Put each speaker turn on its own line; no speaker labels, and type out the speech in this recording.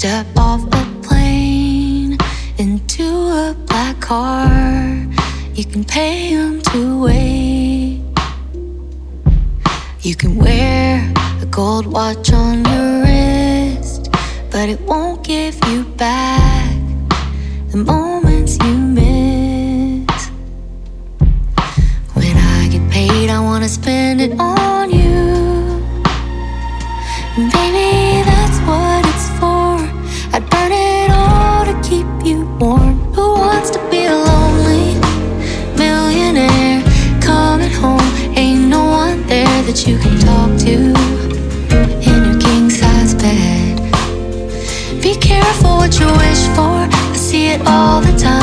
Step off a plane into a black car. You can pay them to wait. You can wear a gold watch on your wrist, but it won't give you back the moments you miss. When I get paid, I wanna spend it on you. And baby, that's what it's for. I'd burn it all to keep you warm. Who wants to be a lonely millionaire coming home? Ain't no one there that you can talk to in your king-size bed. Be careful what you wish for, I see it all the time.